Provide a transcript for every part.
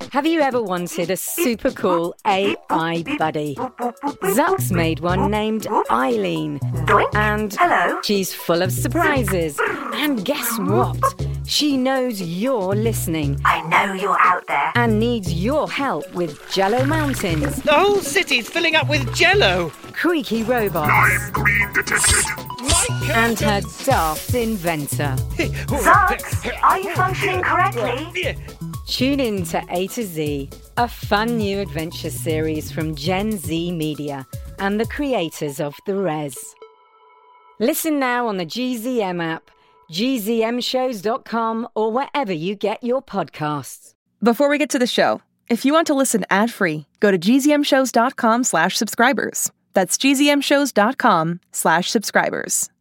Have you ever wanted a super cool AI buddy? Zuck's made one named Eileen. And she's full of surprises. And guess what? She knows you're listening. I know you're out there. And needs your help with Jello Mountains. The whole city's filling up with Jello. Creaky robots. Lime green detected. And her daft inventor. Zucks, are you functioning correctly? Tune in to A to Z, a fun new adventure series from Gen Z Media and the creators of The Res. Listen now on the GZM app, gzmshows.com, or wherever you get your podcasts. Before we get to the show, if you want to listen ad-free, go to gzmshows.com/subscribers. That's gzmshows.com/subscribers.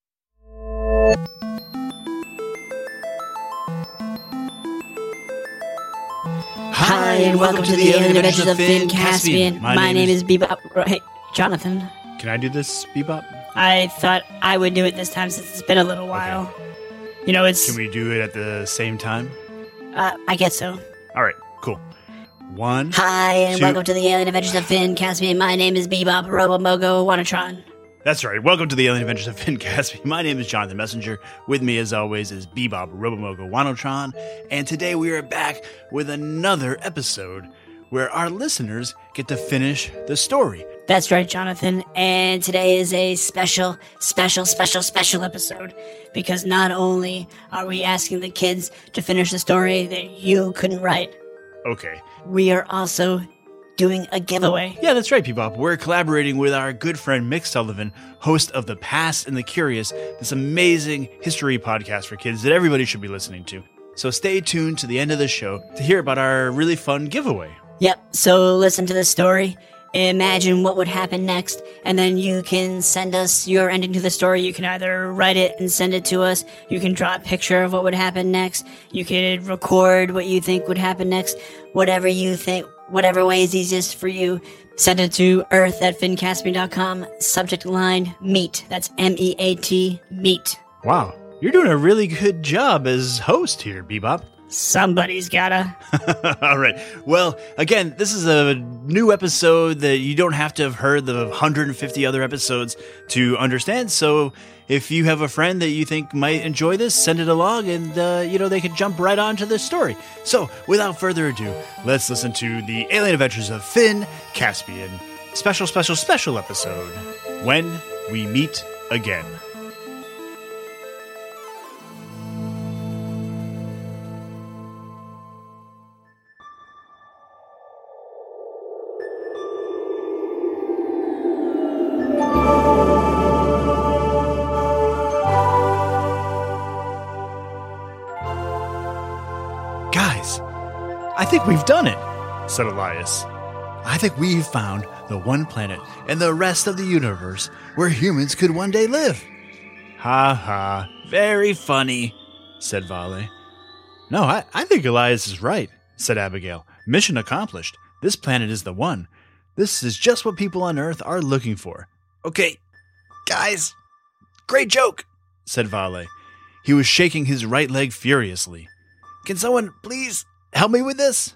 Hi, and welcome to the Alien Adventures of Finn Caspian. My name is Bebop. Hey, Jonathan. Can I do this, Bebop? I thought I would do it this time since it's been a little while. Okay. You know, it's... Can we do it at the same time? I guess so. All right, cool. 1, Hi, and 2... welcome to the Alien Adventures of Finn Caspian. My name is Bebop Robomogo Wanatron. That's right. Welcome to the Alien Adventures of Finn Caspian. My name is Jonathan Messenger. With me, as always, is Bebop Robomogo Wanotron. And today we are back with another episode where our listeners get to finish the story. That's right, Jonathan. And today is a special episode. Because not only are we asking the kids to finish the story that you couldn't write. Okay. We are also doing a giveaway. Yeah, that's right, Bebop. We're collaborating with our good friend Mick Sullivan, host of The Past and the Curious, this amazing history podcast for kids that everybody should be listening to. So stay tuned to the end of the show to hear about our really fun giveaway. Yep, so listen to the story, imagine what would happen next, and then you can send us your ending to the story. You can either write it and send it to us, you can draw a picture of what would happen next, you can record what you think would happen next, whatever you think, whatever way is easiest for you. Send it to earth@finncaspian.com, subject line, meet. That's MEAT, meet. Wow, you're doing a really good job as host here, Bebop. Somebody's gotta. All right. Well, again, this is a new episode that you don't have to have heard the 150 other episodes to understand. So if you have a friend that you think might enjoy this, send it along and, they can jump right onto the story. So without further ado, let's listen to the Alien Adventures of Finn Caspian. Special episode. When We Meet Again. I think we've done it, said Elias. I think we've found the one planet in the rest of the universe where humans could one day live. Ha ha, very funny, said Vale. No, I think Elias is right, said Abigail. Mission accomplished. This planet is the one. This is just what people on Earth are looking for. Okay, guys, great joke, said Vale. He was shaking his right leg furiously. Can someone please help me with this?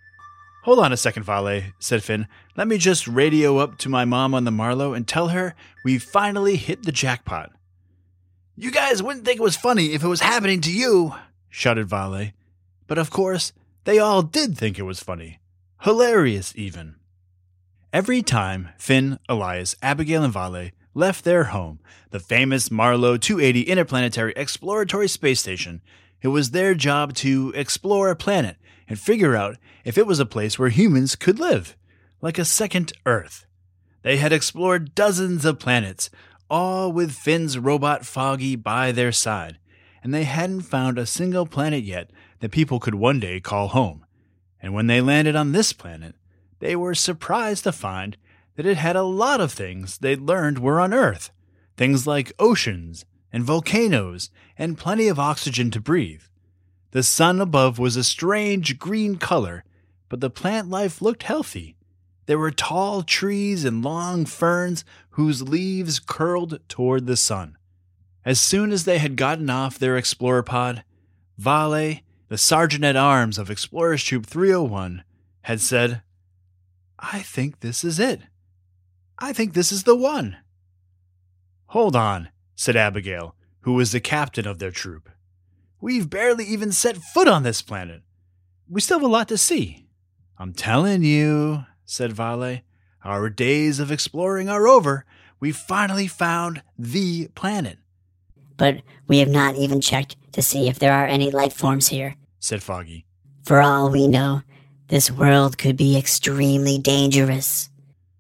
Hold on a second, Vale, said Finn. Let me just radio up to my mom on the Marlow and tell her we finally hit the jackpot. You guys wouldn't think it was funny if it was happening to you, shouted Vale. But of course, they all did think it was funny. Hilarious, even. Every time Finn, Elias, Abigail, and Vale left their home, the famous Marlow 280 Interplanetary Exploratory Space Station, it was their job to explore a planet and figure out if it was a place where humans could live, like a second Earth. They had explored dozens of planets, all with Finn's robot Foggy by their side, and they hadn't found a single planet yet that people could one day call home. And when they landed on this planet, they were surprised to find that it had a lot of things they'd learned were on Earth, things like oceans and volcanoes and plenty of oxygen to breathe. The sun above was a strange green color, but the plant life looked healthy. There were tall trees and long ferns whose leaves curled toward the sun. As soon as they had gotten off their explorer pod, Vale, the Sergeant-at-Arms of Explorers Troop 301, had said, "I think this is it. I think this is the one." "Hold on," said Abigail, who was the captain of their troop. "We've barely even set foot on this planet. We still have a lot to see." "I'm telling you," said Vale, "our days of exploring are over. We finally found the planet." But we have not even checked to see if there are any life forms here, said Foggy. For all we know, this world could be extremely dangerous.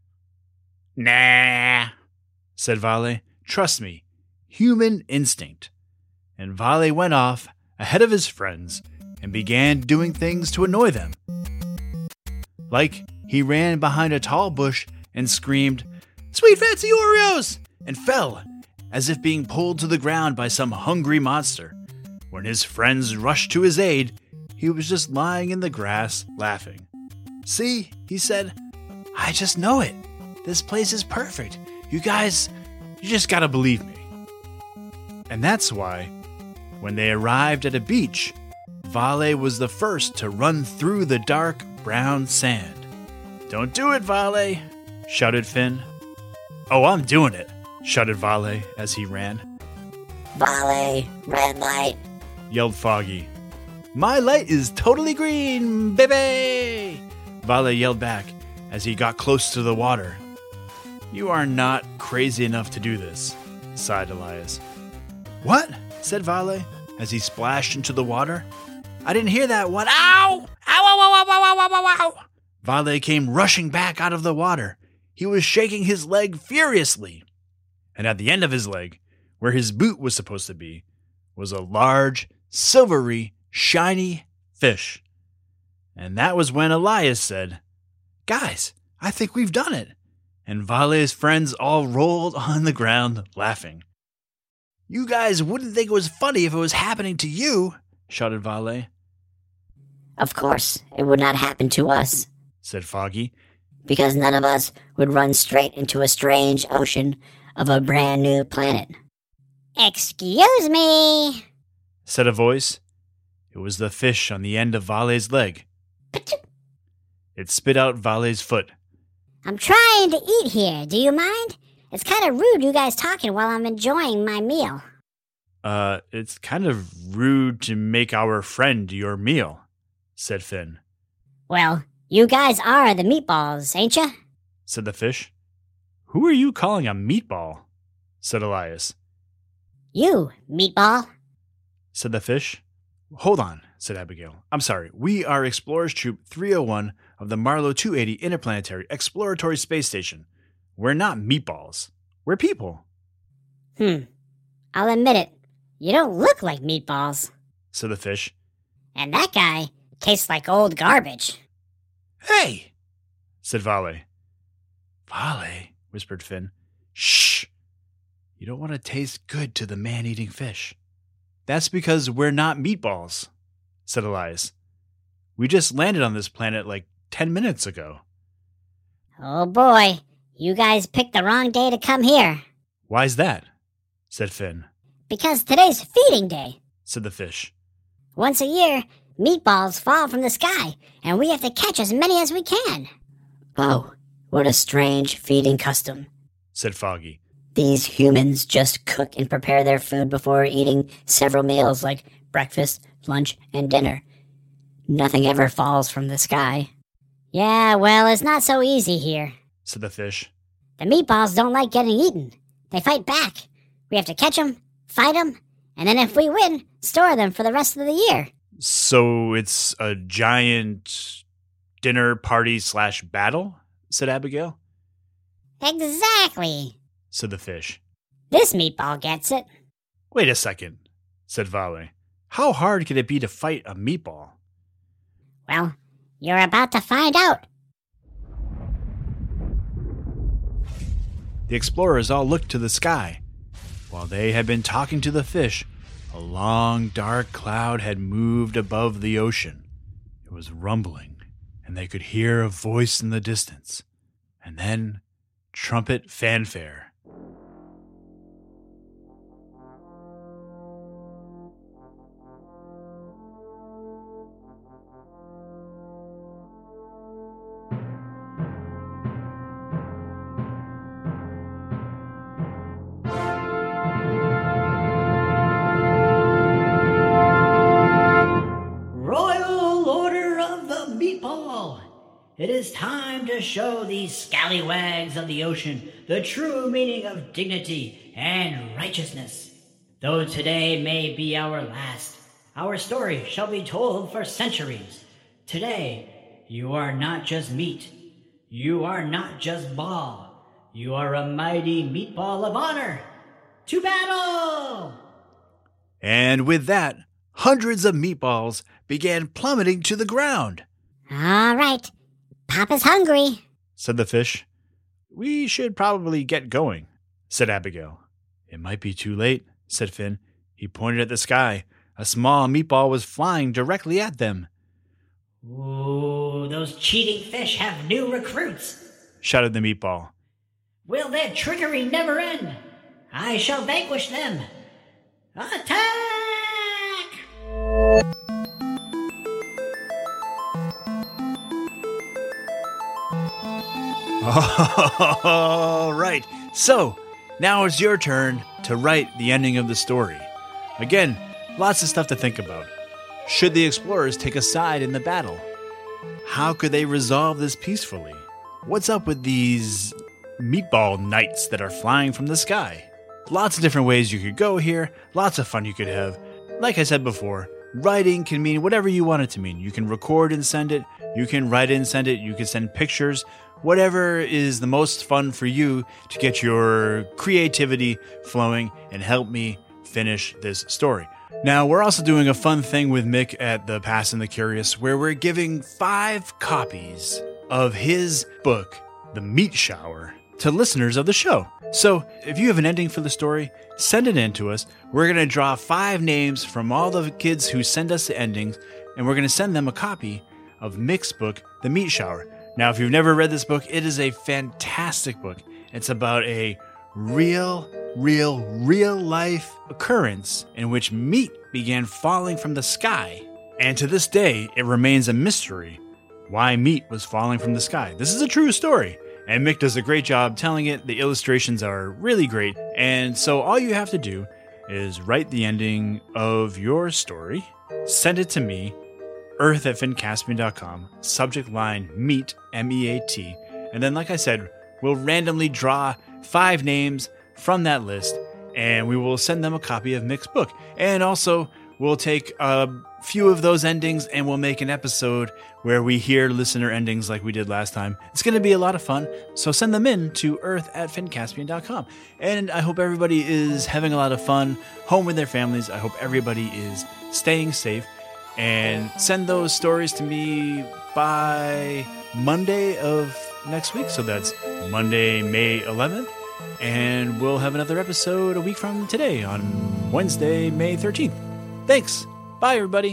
"Nah," said Vale. "Trust me, human instinct." And Vale went off ahead of his friends and began doing things to annoy them. Like, he ran behind a tall bush and screamed, "Sweet fancy Oreos!" and fell, as if being pulled to the ground by some hungry monster. When his friends rushed to his aid, he was just lying in the grass, laughing. "See," he said, "I just know it. This place is perfect. You guys, you just gotta believe me." And that's why, when they arrived at a beach, Vale was the first to run through the dark brown sand. "Don't do it, Vale," shouted Finn. "Oh, I'm doing it," shouted Vale as he ran. Vale, red light. Yelled Foggy. "My light is totally green, baby!" Vale yelled back as he got close to the water. "You are not crazy enough to do this," sighed Elias. "What?" said Vale as he splashed into the water. "I didn't hear that one. Ow! Ow, ow, ow, ow, ow, ow, ow, ow, ow!" Vale came rushing back out of the water. He was shaking his leg furiously. And at the end of his leg, where his boot was supposed to be, was a large, silvery, shiny fish. And that was when Elias said, "Guys, I think we've done it." And Vale's friends all rolled on the ground laughing. "You guys wouldn't think it was funny if it was happening to you," shouted Vale. Of course, it would not happen to us, said Foggy. Because none of us would run straight into a strange ocean of a brand new planet. Excuse me, said a voice. It was the fish on the end of Vale's leg. It spit out Vale's foot. I'm trying to eat here. Do you mind? It's kind of rude you guys talking while I'm enjoying my meal. It's kind of rude to make our friend your meal, said Finn. Well, you guys are the meatballs, ain't ya? Said the fish. Who are you calling a meatball? Said Elias. You, meatball, said the fish. Hold on, said Abigail. I'm sorry. We are Explorers Troop 301 of the Marlow 280 Interplanetary Exploratory Space Station. We're not meatballs. We're people. I'll admit it. You don't look like meatballs. Said the fish. And that guy tastes like old garbage. Hey, said Vale. Vale, whispered Finn. Shh. You don't want to taste good to the man-eating fish. That's because we're not meatballs, said Elias. We just landed on this planet like 10 minutes ago. Oh boy, you guys picked the wrong day to come here. Why's that? Said Finn. Because today's feeding day, said the fish. Once a year, meatballs fall from the sky, and we have to catch as many as we can. Oh, what a strange feeding custom, said Foggy. These humans just cook and prepare their food before eating several meals like breakfast, lunch, and dinner. Nothing ever falls from the sky. Yeah, well, it's not so easy here, said the fish. The meatballs don't like getting eaten. They fight back. We have to catch them, fight them, and then if we win, store them for the rest of the year. So it's a giant dinner party / battle? Said Abigail. Exactly, said the fish. This meatball gets it. Wait a second, said Vale. How hard could it be to fight a meatball? Well, you're about to find out. The explorers all looked to the sky. While they had been talking to the fish, a long, dark cloud had moved above the ocean. It was rumbling, and they could hear a voice in the distance. And then, trumpet fanfare. meatball. It is time to show these scallywags of the ocean the true meaning of dignity and righteousness. Though today may be our last, our story shall be told for centuries. Today, you are not just meat. You are not just ball. You are a mighty meatball of honor. To battle! And with that, hundreds of meatballs began plummeting to the ground. All right. Papa's hungry, said the fish. We should probably get going, said Abigail. It might be too late, said Finn. He pointed at the sky. A small meatball was flying directly at them. Ooh, those cheating fish have new recruits, shouted the meatball. Will their trickery never end? I shall vanquish them. Attack! All right, so now it's your turn to write the ending of the story. Again, lots of stuff to think about. Should the explorers take a side in the battle? How could they resolve this peacefully? What's up with these meatball knights that are flying from the sky? Lots of different ways you could go here, lots of fun you could have. Like I said before, writing can mean whatever you want it to mean. You can record and send it, you can write and send it, you can send pictures, whatever is the most fun for you to get your creativity flowing and help me finish this story. Now, we're also doing a fun thing with Mick at The Past and the Curious, where we're giving 5 copies of his book, The Meat Shower, to listeners of the show. So, if you have an ending for the story, send it in to us. We're going to draw 5 names from all the kids who send us the endings, and we're going to send them a copy of Mick's book, The Meat Shower. Now, if you've never read this book, it is a fantastic book. It's about a real life occurrence in which meat began falling from the sky. And to this day, it remains a mystery why meat was falling from the sky. This is a true story, and Mick does a great job telling it. The illustrations are really great. And so all you have to do is write the ending of your story, send it to me, earth@finncaspian.com, subject line meat, M-E-A-T, and then, like I said, we'll randomly draw 5 names from that list, and we will send them a copy of Mick's book. And also, we'll take a few of those endings and we'll make an episode where we hear listener endings like we did last time. It's going to be a lot of fun, so send them in to earth@finncaspian.com. And I hope everybody is having a lot of fun home with their families. I hope everybody is staying safe. And send those stories to me by Monday of next week. So that's Monday, May 11th. And we'll have another episode a week from today on Wednesday, May 13th. Thanks. Bye, everybody.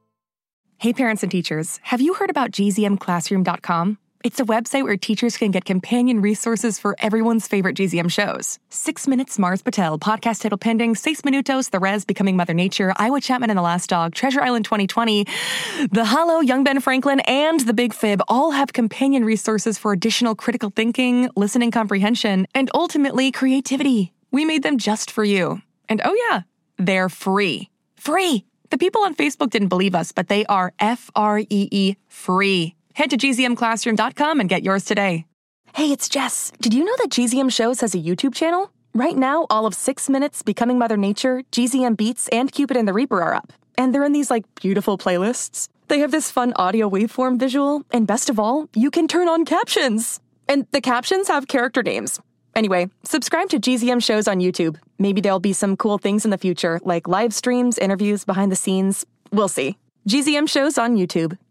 Hey, parents and teachers. Have you heard about gzmclassroom.com? It's a website where teachers can get companion resources for everyone's favorite GZM shows. 6 Minutes, Mars Patel, Podcast Title Pending, 6 Minutos, The Res, Becoming Mother Nature, Iowa Chapman and the Last Dog, Treasure Island 2020, The Hollow, Young Ben Franklin, and The Big Fib all have companion resources for additional critical thinking, listening comprehension, and ultimately creativity. We made them just for you. And oh yeah, they're free. Free! The people on Facebook didn't believe us, but they are Free free. Head to gzmclassroom.com and get yours today. Hey, it's Jess. Did you know that GZM Shows has a YouTube channel? Right now, all of 6 Minutes, Becoming Mother Nature, GZM Beats, and Cupid and the Reaper are up. And they're in these, beautiful playlists. They have this fun audio waveform visual, and best of all, you can turn on captions. And the captions have character names. Anyway, subscribe to GZM Shows on YouTube. Maybe there'll be some cool things in the future, like live streams, interviews, behind the scenes. We'll see. GZM Shows on YouTube.